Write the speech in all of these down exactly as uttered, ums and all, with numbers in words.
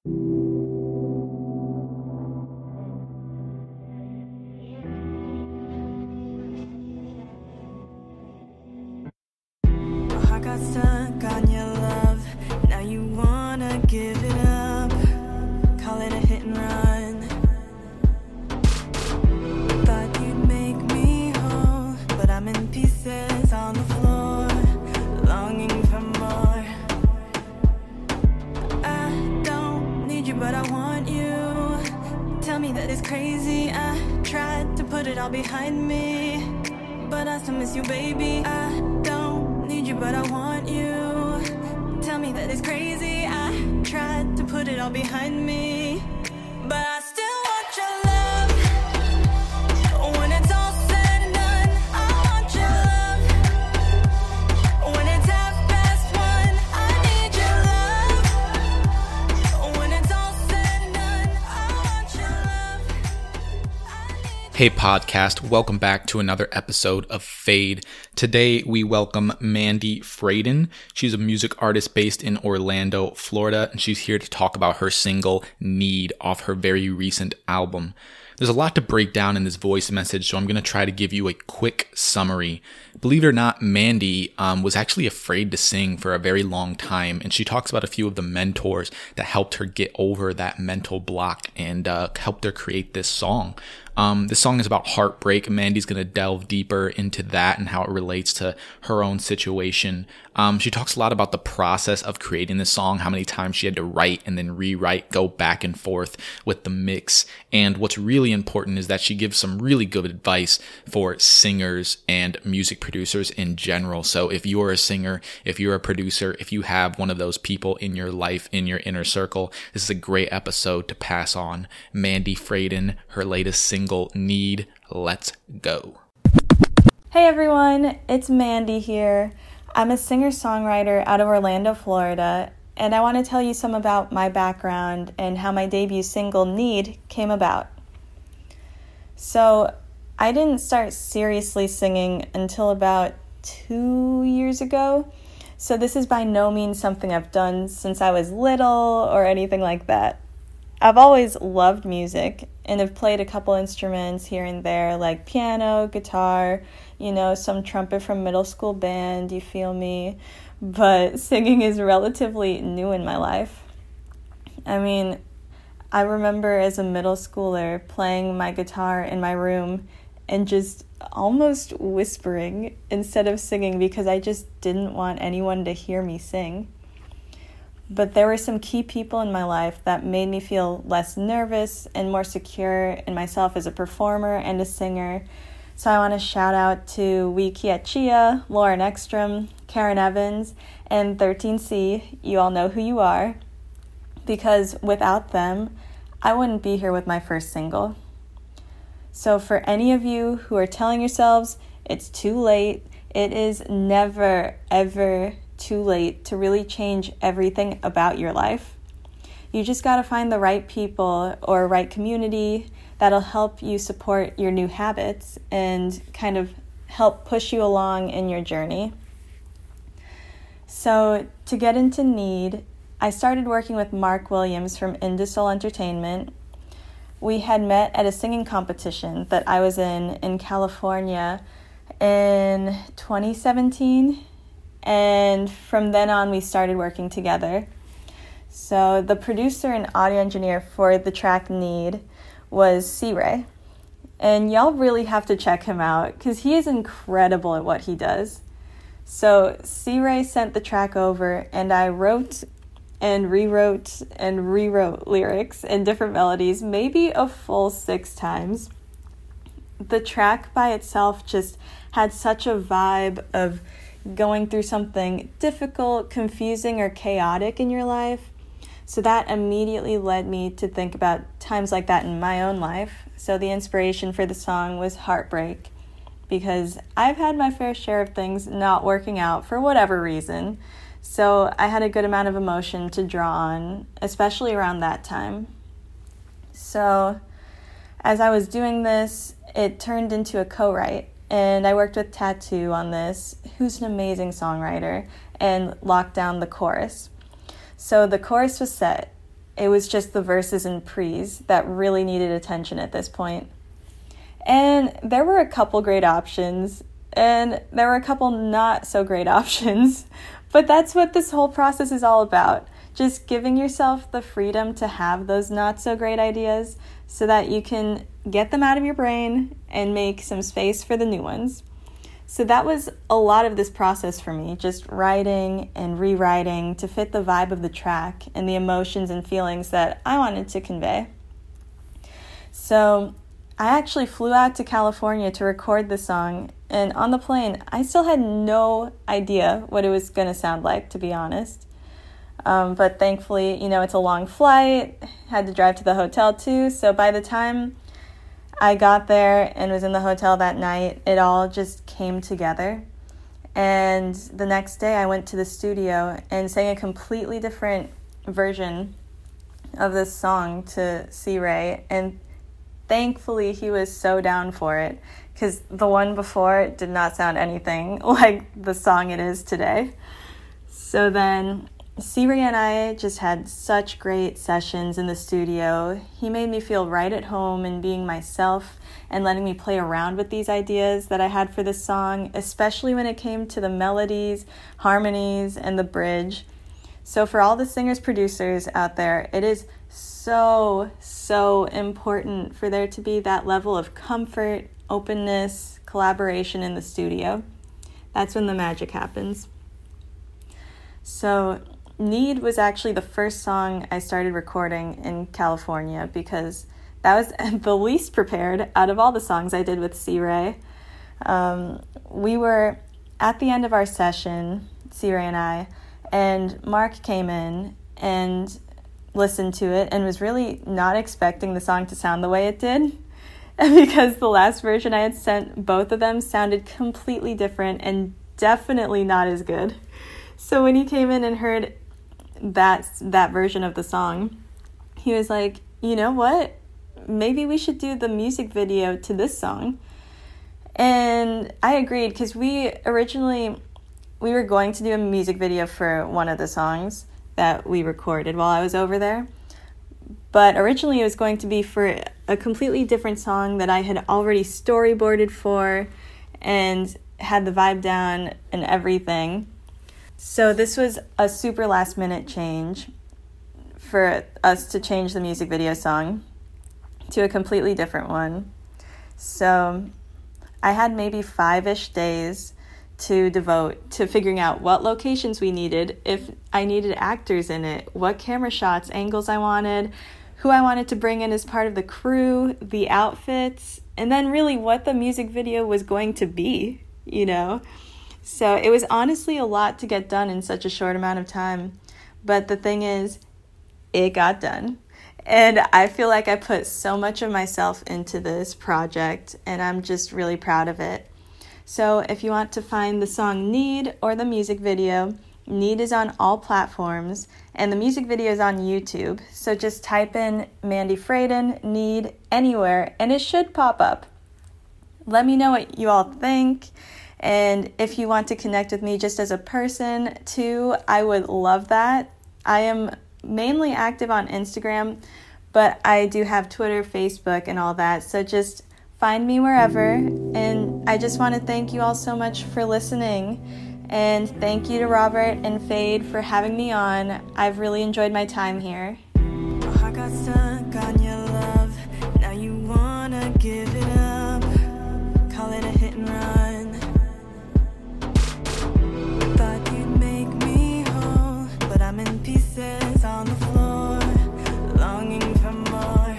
Got stuck on your love, now you wanna give it up, call it a hit and run. Thought you'd make me whole, but I'm in pieces on the floor, longing for more. I don't need you, but I want you. Tell me that it's crazy, I tried to put it all behind me, but I still miss you, baby. I don't need you, but I want you. Tell me that it's crazy, I tried to put it all behind me, but I still want your love. When it's all said and done, I want your love. When it's half past one, I need your love. When it's all said and done, I want your love. I need Hey podcast, welcome back to another episode of Fade. Today we welcome Mandy Fraden. She's a music artist based in Orlando, Florida, and she's here to talk about her single Need off her very recent album. There's a lot to break down in this voice message, so I'm going to try to give you a quick summary. Believe it or not, Mandy um, was actually afraid to sing for a very long time, and she talks about a few of the mentors that helped her get over that mental block and uh, helped her create this song. Um, this song is about heartbreak. Mandy's going to delve deeper into that and how it relates to her own situation. Um, she talks a lot about the process of creating this song, how many times she had to write and then rewrite, go back and forth with the mix. And what's really important is that she gives some really good advice for singers and music producers in general. So if you're a singer, if you're a producer, if you have one of those people in your life, in your inner circle, this is a great episode to pass on. Mandy Fraden, her latest single, Need. Let's go. Hey everyone, it's Mandy here. I'm a singer-songwriter out of Orlando, Florida, and I want to tell you some about my background and how my debut single, Need, came about. So, I didn't start seriously singing until about two years ago, so this is by no means something I've done since I was little or anything like that. I've always loved music and have played a couple instruments here and there, like piano, guitar, you know, some trumpet from middle school band, you feel me? But singing is relatively new in my life. I mean, I remember as a middle schooler playing my guitar in my room and just almost whispering instead of singing because I just didn't want anyone to hear me sing. But there were some key people in my life that made me feel less nervous and more secure in myself as a performer and a singer. So I want to shout out to Wee Kiat Chia, Lauren Ekstrom, Karen Evans, and thirteen C. You all know who you are. Because without them, I wouldn't be here with my first single. So for any of you who are telling yourselves it's too late, it is never, ever too late to really change everything about your life. You just got to find the right people or right community that'll help you support your new habits and kind of help push you along in your journey. So to get into Need, I started working with Mark Williams from Indusol Entertainment. We had met at a singing competition that I was in in California in twenty seventeen. And from then on, we started working together. So the producer and audio engineer for the track Need was C-Ray. And y'all really have to check him out because he is incredible at what he does. So C-Ray sent the track over and I wrote and rewrote and rewrote lyrics and different melodies, maybe a full six times. The track by itself just had such a vibe of going through something difficult, confusing, or chaotic in your life. So that immediately led me to think about times like that in my own life. So the inspiration for the song was heartbreak, because I've had my fair share of things not working out for whatever reason. So I had a good amount of emotion to draw on, especially around that time. So as I was doing this, it turned into a co-write. And I worked with Tattoo on this, who's an amazing songwriter, and locked down the chorus. So the chorus was set, it was just the verses and pre's that really needed attention at this point. And there were a couple great options, and there were a couple not so great options, but that's what this whole process is all about. Just giving yourself the freedom to have those not so great ideas so that you can get them out of your brain and make some space for the new ones. So that was a lot of this process for me, just writing and rewriting to fit the vibe of the track and the emotions and feelings that I wanted to convey. So I actually flew out to California to record the song, and on the plane, I still had no idea what it was going to sound like, to be honest. Um, but thankfully, you know, it's a long flight, had to drive to the hotel too, so by the time I got there and was in the hotel that night, it all just came together. And the next day I went to the studio and sang a completely different version of this song to C. Ray, and thankfully he was so down for it, because the one before did not sound anything like the song it is today. So then C. Ray and I just had such great sessions in the studio. He made me feel right at home in being myself and letting me play around with these ideas that I had for this song, especially when it came to the melodies, harmonies, and the bridge. So for all the singers-producers out there, it is so, so important for there to be that level of comfort, openness, collaboration in the studio. That's when the magic happens. So Need was actually the first song I started recording in California, because that was the least prepared out of all the songs I did with C. Ray. Um, we were at the end of our session, C. Ray and I, and Mark came in and listened to it and was really not expecting the song to sound the way it did, because the last version I had sent both of them sounded completely different and definitely not as good. So when he came in and heard that that version of the song, he was like, you know what? Maybe we should do the music video to this song. And I agreed, because we originally, we were going to do a music video for one of the songs that we recorded while I was over there. But originally it was going to be for a completely different song that I had already storyboarded for and had the vibe down and everything. So this was a super last minute change for us to change the music video song to a completely different one. So I had maybe five-ish days to devote to figuring out what locations we needed, if I needed actors in it, what camera shots, angles I wanted, who I wanted to bring in as part of the crew, the outfits, and then really what the music video was going to be, you know? So it was honestly a lot to get done in such a short amount of time. But the thing is, it got done. And I feel like I put so much of myself into this project, and I'm just really proud of it. So if you want to find the song Need or the music video, Need is on all platforms, and the music video is on YouTube. So just type in Mandy Frayden, Need, anywhere, and it should pop up. Let me know what you all think. And if you want to connect with me just as a person too, I would love that. I am mainly active on Instagram, but I do have Twitter, Facebook, and all that. So just find me wherever. And I just want to thank you all so much for listening. And thank you to Robert and Fade for having me on. I've really enjoyed my time here. My heart got stuck on your love. Now you wanna give it up. Call it a hit and run. I'm in pieces on the floor, longing for more.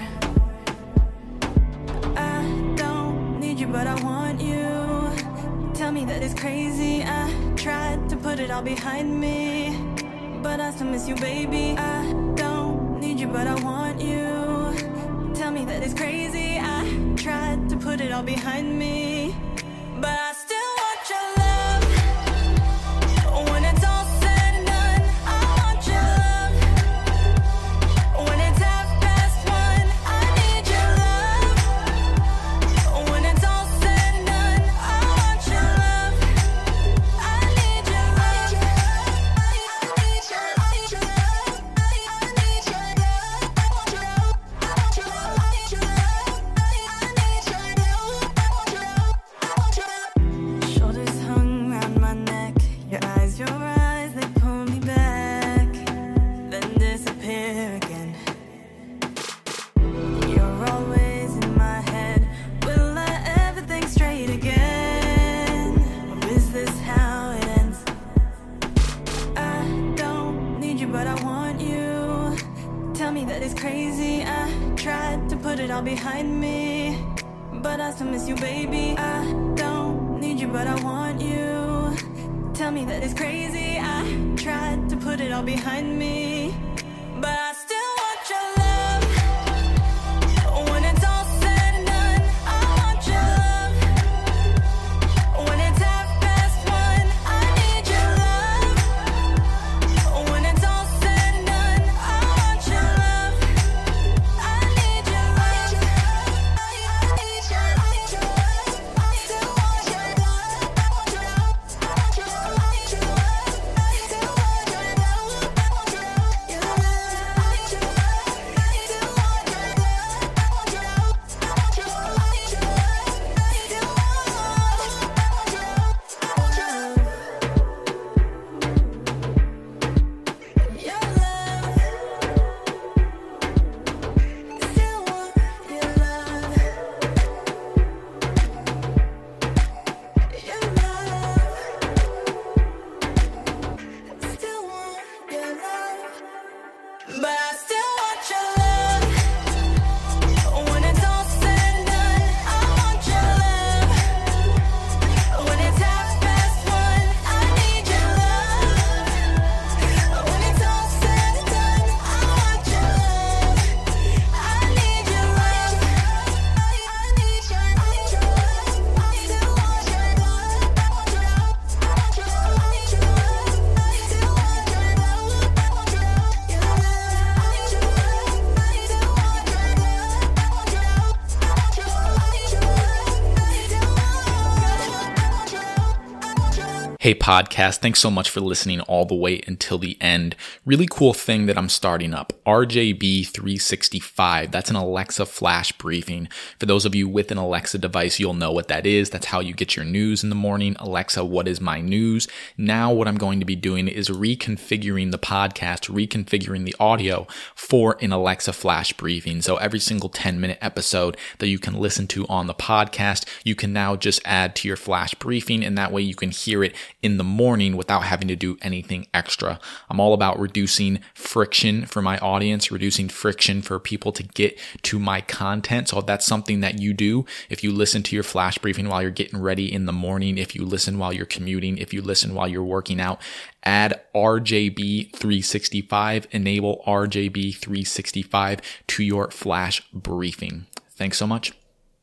I don't need you, but I want you. Tell me that it's crazy. I tried to put it all behind me, but I still miss you, baby. I don't need you, but I want you. Tell me that it's crazy. I tried to put it all behind me, but I still want your love. When it's all said and done, want you. Tell me that it's crazy. I tried to put it all behind me, but I still miss you, baby. I don't need you, but I want you. Tell me that it's crazy. I tried to put it all behind me, but I still want your love. When it's all said and done, I want your love. When it's half past one, I need your love. When it's all said and done, I want your love. I need your love. I need your love. I still want your love. I want your love. I want your love. I need your love. I still want your love. I want your love. Your love. I need your love. I still want your love. I want your love. I want your love. I need your love. I still want. I want your love. I want your love. Your love. Still want your love. Your love. Still want your love. But I still want your love. When it's all said and done, I want your love. When it's half past one, I need your love. When it's all said and done, I want your love. I need your love. I need your, I need your love. I still want your love. I want your love. I want your love. I need your love. I still want your love. I want your love. Your love. I need your love. I still want your love. I want your love. I want your love. I need your love. I still want. I want your love. I want your love. Hey podcast, thanks so much for listening all the way until the end. Really cool thing that I'm starting up, R J B three sixty-five. That's an Alexa flash briefing. For those of you with an Alexa device, you'll know what that is. That's how you get your news in the morning. Alexa, what is my news? Now what I'm going to be doing is reconfiguring the podcast, reconfiguring the audio for an Alexa flash briefing. So every single ten minute episode that you can listen to on the podcast, you can now just add to your flash briefing, and that way you can hear it in the morning without having to do anything extra. I'm all about reducing friction for my audience, reducing friction for people to get to my content. So if that's something that you do, if you listen to your flash briefing while you're getting ready in the morning, if you listen while you're commuting, if you listen while you're working out, add R J B three sixty-five, enable R J B three sixty-five to your flash briefing. Thanks so much.